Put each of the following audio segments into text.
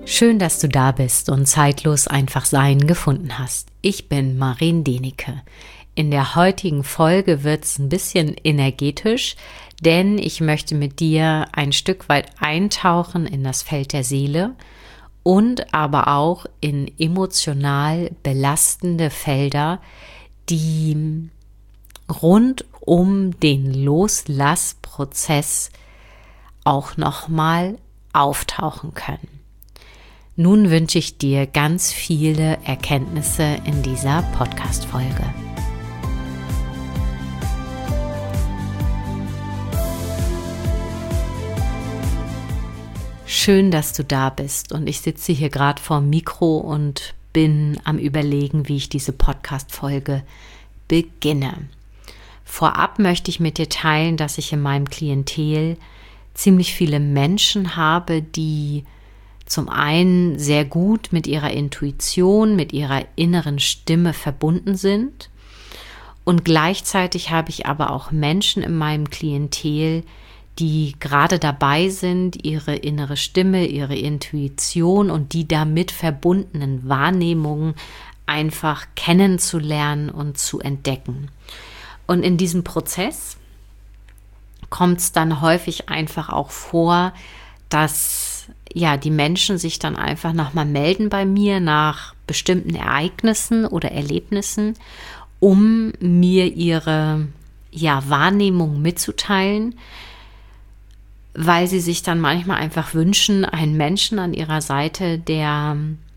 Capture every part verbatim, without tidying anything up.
Schön, dass du da bist und zeitlos einfach sein gefunden hast. Ich bin Maren Denike. In der heutigen Folge wird es ein bisschen energetisch, denn ich möchte mit dir ein Stück weit eintauchen in das Feld der Seele und aber auch in emotional belastende Felder, die rund um den Loslassprozess auch nochmal auftauchen können. Nun wünsche ich dir ganz viele Erkenntnisse in dieser Podcast-Folge. Schön, dass du da bist und ich sitze hier gerade vorm Mikro und bin am Überlegen, wie ich diese Podcast-Folge beginne. Vorab möchte ich mit dir teilen, dass ich in meinem Klientel ziemlich viele Menschen habe, die zum einen sehr gut mit ihrer Intuition, mit ihrer inneren Stimme verbunden sind und gleichzeitig habe ich aber auch Menschen in meinem Klientel, die gerade dabei sind, ihre innere Stimme, ihre Intuition und die damit verbundenen Wahrnehmungen einfach kennenzulernen und zu entdecken. Und in diesem Prozess kommt es dann häufig einfach auch vor, dass ja, die Menschen sich dann einfach nochmal melden bei mir nach bestimmten Ereignissen oder Erlebnissen, um mir ihre ja, Wahrnehmung mitzuteilen, weil sie sich dann manchmal einfach wünschen, einen Menschen an ihrer Seite, der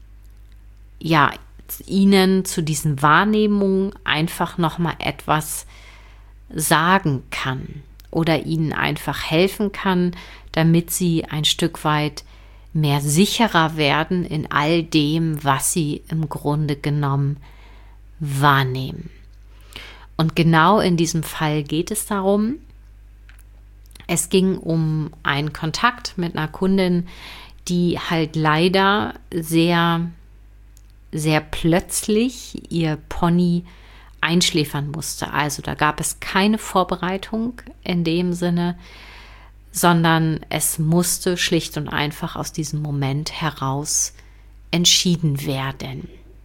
ja, ihnen zu diesen Wahrnehmungen einfach nochmal etwas sagen kann oder ihnen einfach helfen kann, damit sie ein Stück weit mehr sicherer werden in all dem, was sie im Grunde genommen wahrnehmen. Und genau in diesem Fall geht es darum, es ging um einen Kontakt mit einer Kundin, die halt leider sehr, sehr plötzlich ihr Pony einschläfern musste. Also da gab es keine Vorbereitung in dem Sinne, sondern es musste schlicht und einfach aus diesem Moment heraus entschieden werden.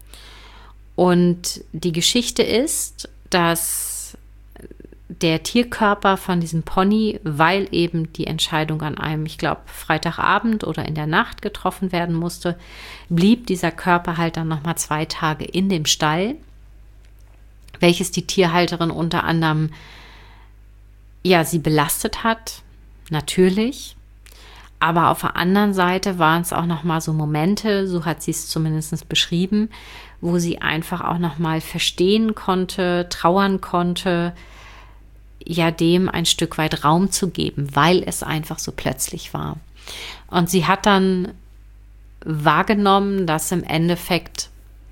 Und die Geschichte ist, dass der Tierkörper von diesem Pony, weil eben die Entscheidung an einem, ich glaube, Freitagabend oder in der Nacht getroffen werden musste, blieb dieser Körper halt dann nochmal zwei Tage in dem Stall, welches die Tierhalterin unter anderem, ja, sie belastet hat, natürlich. Aber auf der anderen Seite waren es auch nochmal so Momente, so hat sie es zumindest beschrieben, wo sie einfach auch nochmal verstehen konnte, trauern konnte, ja, dem ein Stück weit Raum zu geben, weil es einfach so plötzlich war. Und sie hat dann wahrgenommen, dass im Endeffekt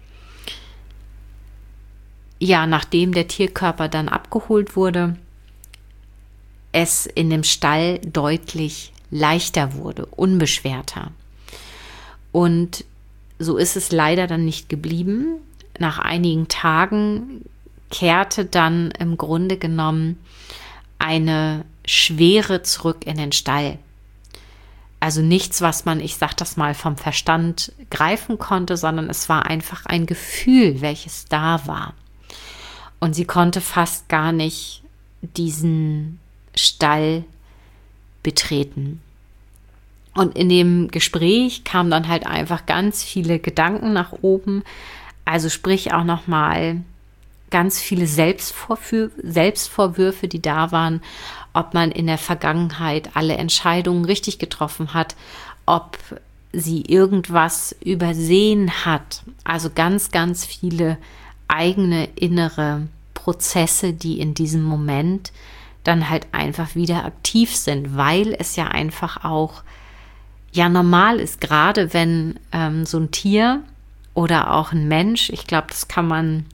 ja, nachdem der Tierkörper dann abgeholt wurde, es in dem Stall deutlich leichter wurde, unbeschwerter. Und so ist es leider dann nicht geblieben. Nach einigen Tagen kehrte dann im Grunde genommen eine Schwere zurück in den Stall. Also nichts, was man, ich sage das mal, vom Verstand greifen konnte, sondern es war einfach ein Gefühl, welches da war. Und sie konnte fast gar nicht diesen Stall betreten. Und in dem Gespräch kamen dann halt einfach ganz viele Gedanken nach oben. Also sprich auch nochmal ganz viele Selbstvorwürfe, Selbstvorwürfe, die da waren, ob man in der Vergangenheit alle Entscheidungen richtig getroffen hat, ob sie irgendwas übersehen hat. Also ganz, ganz viele eigene innere Prozesse, die in diesem Moment dann halt einfach wieder aktiv sind, weil es ja einfach auch ja normal ist, gerade wenn ähm, so ein Tier oder auch ein Mensch, ich glaube, das kann man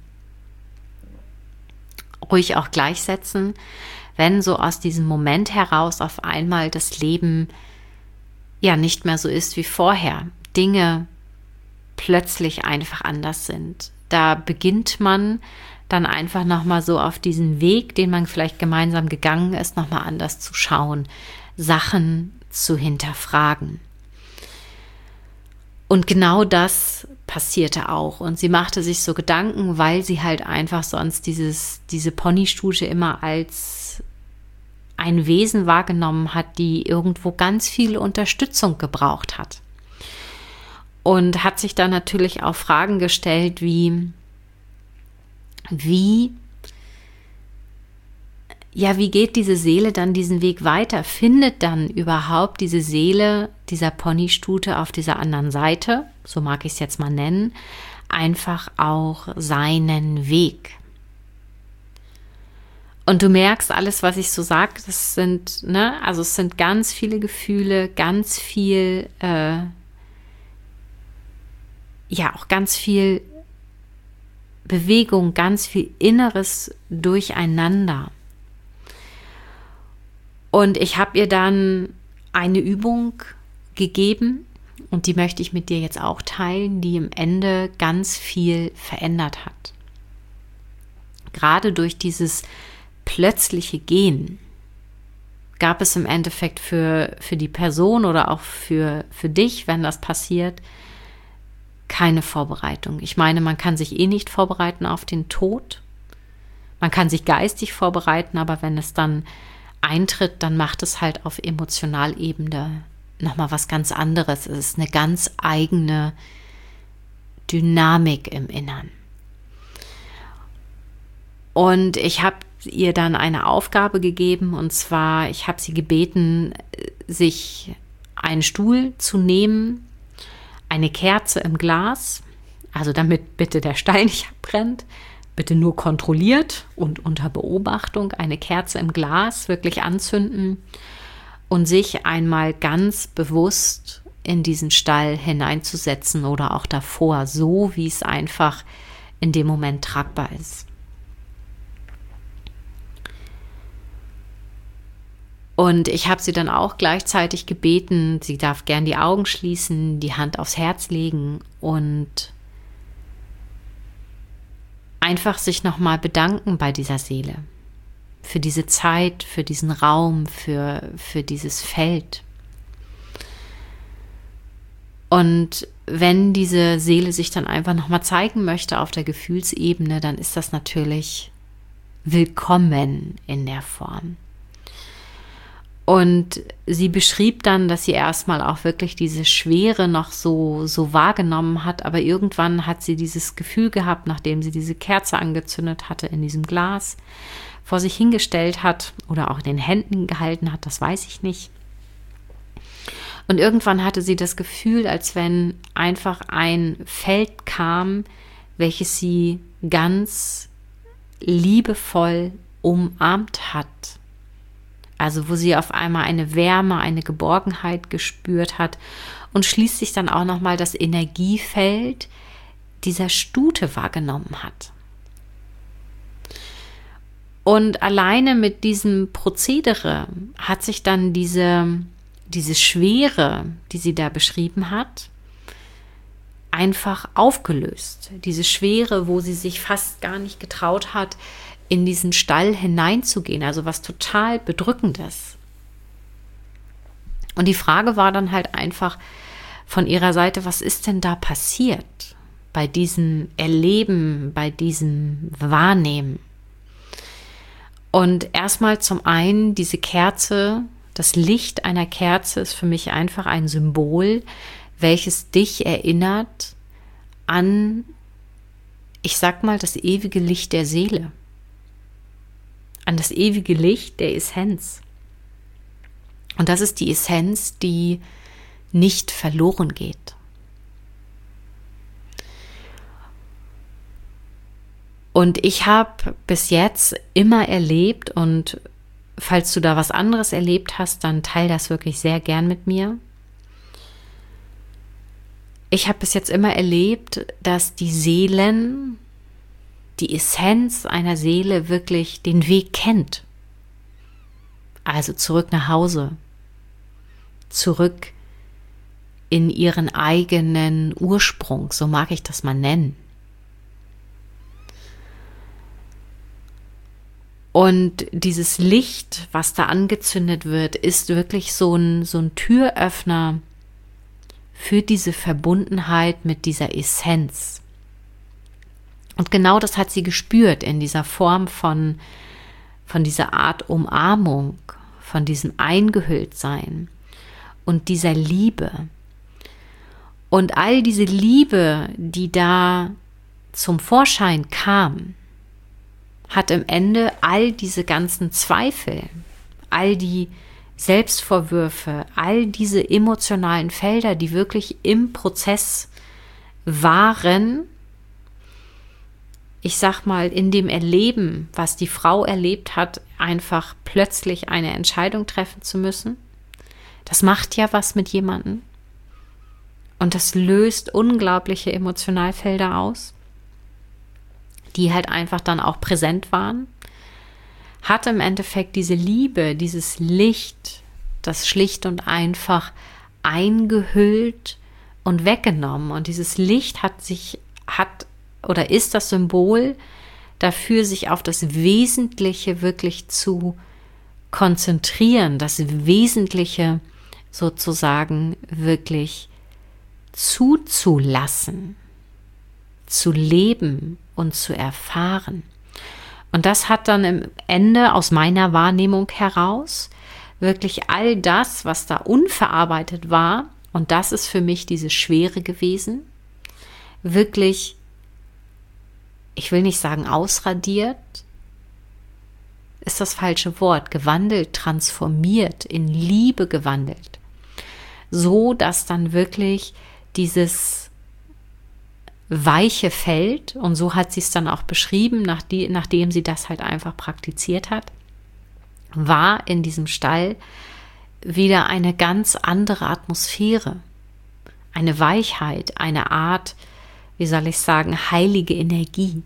ruhig auch gleichsetzen, wenn so aus diesem Moment heraus auf einmal das Leben ja nicht mehr so ist wie vorher, Dinge plötzlich einfach anders sind. Da beginnt man dann einfach nochmal so auf diesen Weg, den man vielleicht gemeinsam gegangen ist, nochmal anders zu schauen, Sachen zu hinterfragen. Und genau das passierte auch. Und sie machte sich so Gedanken, weil sie halt einfach sonst dieses, diese Ponystute immer als ein Wesen wahrgenommen hat, die irgendwo ganz viel Unterstützung gebraucht hat. Und hat sich dann natürlich auch Fragen gestellt, wie, wie, ja, wie geht diese Seele dann diesen Weg weiter? Findet dann überhaupt diese Seele dieser Ponystute auf dieser anderen Seite, so mag ich es jetzt mal nennen, einfach auch seinen Weg? Und du merkst, alles, was ich so sage, das sind, ne, also es sind ganz viele Gefühle, ganz viel, äh, ja, auch ganz viel Bewegung, ganz viel inneres Durcheinander. Und ich habe ihr dann eine Übung gegeben und die möchte ich mit dir jetzt auch teilen, die im Ende ganz viel verändert hat. Gerade durch dieses plötzliche Gehen gab es im Endeffekt für, für die Person oder auch für, für dich, wenn das passiert, keine Vorbereitung. Ich meine, man kann sich eh nicht vorbereiten auf den Tod. Man kann sich geistig vorbereiten, aber wenn es dann eintritt, dann macht es halt auf Emotionalebene nochmal was ganz anderes. Es ist eine ganz eigene Dynamik im Innern. Und ich habe ihr dann eine Aufgabe gegeben, und zwar, ich habe sie gebeten, sich einen Stuhl zu nehmen, eine Kerze im Glas, also damit bitte der Stein nicht abbrennt, bitte nur kontrolliert und unter Beobachtung, eine Kerze im Glas wirklich anzünden und sich einmal ganz bewusst in diesen Stall hineinzusetzen oder auch davor, so wie es einfach in dem Moment tragbar ist. Und ich habe sie dann auch gleichzeitig gebeten, sie darf gern die Augen schließen, die Hand aufs Herz legen und einfach sich nochmal bedanken bei dieser Seele. Für diese Zeit, für diesen Raum, für, für dieses Feld. Und wenn diese Seele sich dann einfach nochmal zeigen möchte auf der Gefühlsebene, dann ist das natürlich willkommen in der Form. Und sie beschrieb dann, dass sie erstmal auch wirklich diese Schwere noch so, so wahrgenommen hat, aber irgendwann hat sie dieses Gefühl gehabt, nachdem sie diese Kerze angezündet hatte in diesem Glas, vor sich hingestellt hat oder auch in den Händen gehalten hat, das weiß ich nicht. Und irgendwann hatte sie das Gefühl, als wenn einfach ein Feld kam, welches sie ganz liebevoll umarmt hat. Also wo sie auf einmal eine Wärme, eine Geborgenheit gespürt hat und schließlich dann auch nochmal das Energiefeld dieser Stute wahrgenommen hat. Und alleine mit diesem Prozedere hat sich dann diese, diese Schwere, die sie da beschrieben hat, einfach aufgelöst. Diese Schwere, wo sie sich fast gar nicht getraut hat, in diesen Stall hineinzugehen, also was total Bedrückendes. Und die Frage war dann halt einfach von ihrer Seite, was ist denn da passiert bei diesem Erleben, bei diesem Wahrnehmen? Und erstmal zum einen diese Kerze, das Licht einer Kerze ist für mich einfach ein Symbol, welches dich erinnert an, ich sag mal, das ewige Licht der Seele. An das ewige Licht der Essenz. Und das ist die Essenz, die nicht verloren geht. Und ich habe bis jetzt immer erlebt, und falls du da was anderes erlebt hast, dann teile das wirklich sehr gern mit mir. Ich habe bis jetzt immer erlebt, dass die Seelen, die Essenz einer Seele wirklich den Weg kennt. Also zurück nach Hause, zurück in ihren eigenen Ursprung, so mag ich das mal nennen. Und dieses Licht, was da angezündet wird, ist wirklich so ein, so ein Türöffner für diese Verbundenheit mit dieser Essenz. Und genau das hat sie gespürt in dieser Form von, von dieser Art Umarmung, von diesem Eingehülltsein und dieser Liebe. Und all diese Liebe, die da zum Vorschein kam, hat im Ende all diese ganzen Zweifel, all die Selbstvorwürfe, all diese emotionalen Felder, die wirklich im Prozess waren, ich sag mal, in dem Erleben, was die Frau erlebt hat, einfach plötzlich eine Entscheidung treffen zu müssen. Das macht ja was mit jemandem. Und das löst unglaubliche Emotionalfelder aus, die halt einfach dann auch präsent waren. Hat im Endeffekt diese Liebe, dieses Licht, das schlicht und einfach eingehüllt und weggenommen. Und dieses Licht hat sich, hat oder ist das Symbol dafür, sich auf das Wesentliche wirklich zu konzentrieren, das Wesentliche sozusagen wirklich zuzulassen, zu leben und zu erfahren. Und das hat dann im Ende aus meiner Wahrnehmung heraus wirklich all das, was da unverarbeitet war, und das ist für mich diese Schwere gewesen, wirklich, ich will nicht sagen ausradiert, ist das falsche Wort, gewandelt, transformiert, in Liebe gewandelt, so dass dann wirklich dieses weiche Feld, und so hat sie es dann auch beschrieben, nach die, nachdem sie das halt einfach praktiziert hat, war in diesem Stall wieder eine ganz andere Atmosphäre, eine Weichheit, eine Art, wie soll ich sagen, heilige Energie.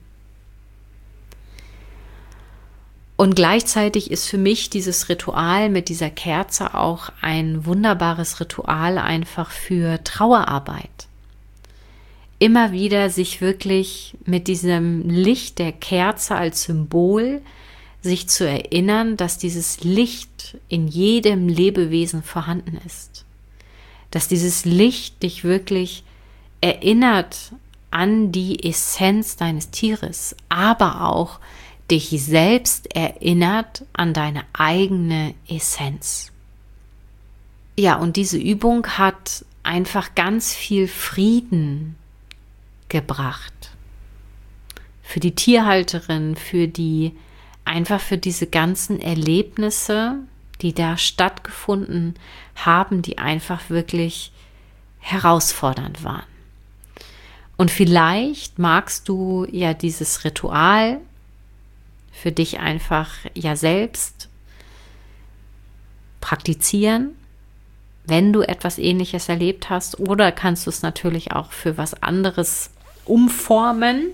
Und gleichzeitig ist für mich dieses Ritual mit dieser Kerze auch ein wunderbares Ritual einfach für Trauerarbeit. Immer wieder sich wirklich mit diesem Licht der Kerze als Symbol sich zu erinnern, dass dieses Licht in jedem Lebewesen vorhanden ist. Dass dieses Licht dich wirklich erinnert an die Essenz deines Tieres, aber auch dich selbst erinnert an deine eigene Essenz. Ja, und diese Übung hat einfach ganz viel Frieden gebracht. Für die Tierhalterin, für die, einfach für diese ganzen Erlebnisse, die da stattgefunden haben, die einfach wirklich herausfordernd waren. Und vielleicht magst du ja dieses Ritual für dich einfach ja selbst praktizieren, wenn du etwas Ähnliches erlebt hast, oder kannst du es natürlich auch für was anderes umformen.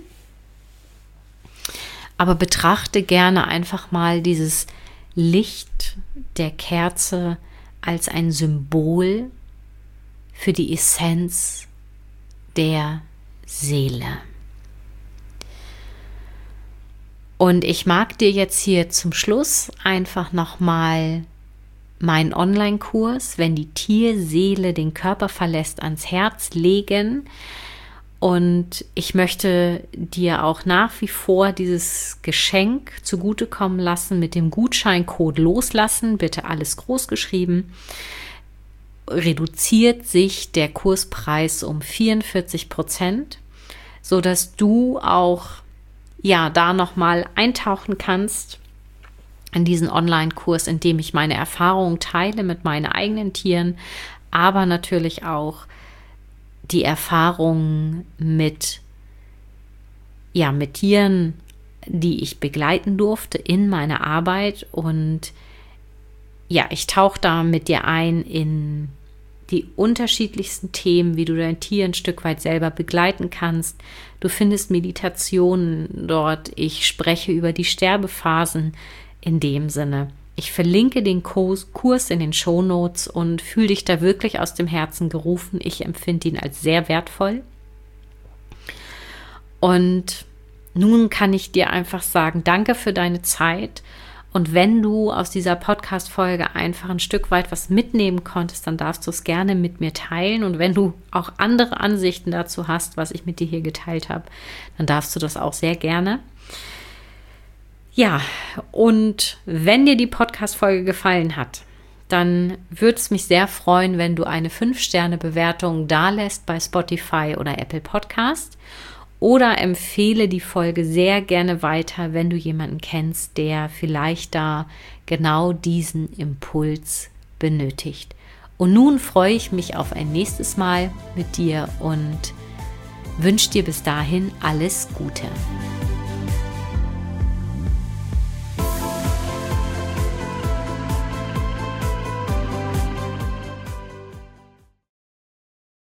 Aber betrachte gerne einfach mal dieses Licht der Kerze als ein Symbol für die Essenz der Seele. Und ich mag dir jetzt hier zum Schluss einfach nochmal meinen Online-Kurs, wenn die Tierseele den Körper verlässt, ans Herz legen. Und ich möchte dir auch nach wie vor dieses Geschenk zugutekommen lassen mit dem Gutscheincode loslassen, bitte alles groß geschrieben. Reduziert sich der Kurspreis um vierundvierzig Prozent, sodass du auch ja da nochmal eintauchen kannst in diesen Online-Kurs, in dem ich meine Erfahrungen teile mit meinen eigenen Tieren, aber natürlich auch die Erfahrungen mit, ja, mit Tieren, die ich begleiten durfte in meiner Arbeit. Und ja, ich tauche da mit dir ein in die unterschiedlichsten Themen, wie du dein Tier ein Stück weit selber begleiten kannst. Du findest Meditationen dort. Ich spreche über die Sterbephasen in dem Sinne. Ich verlinke den Kurs in den Shownotes und fühle dich da wirklich aus dem Herzen gerufen. Ich empfinde ihn als sehr wertvoll. Und nun kann ich dir einfach sagen, danke für deine Zeit Und wenn du aus dieser Podcast-Folge einfach ein Stück weit was mitnehmen konntest, dann darfst du es gerne mit mir teilen. Und wenn du auch andere Ansichten dazu hast, was ich mit dir hier geteilt habe, dann darfst du das auch sehr gerne. Ja, und wenn dir die Podcast-Folge gefallen hat, dann würde es mich sehr freuen, wenn du eine fünf Sterne Bewertung dalässt bei Spotify oder Apple Podcast. Oder empfehle die Folge sehr gerne weiter, wenn du jemanden kennst, der vielleicht da genau diesen Impuls benötigt. Und nun freue ich mich auf ein nächstes Mal mit dir und wünsche dir bis dahin alles Gute.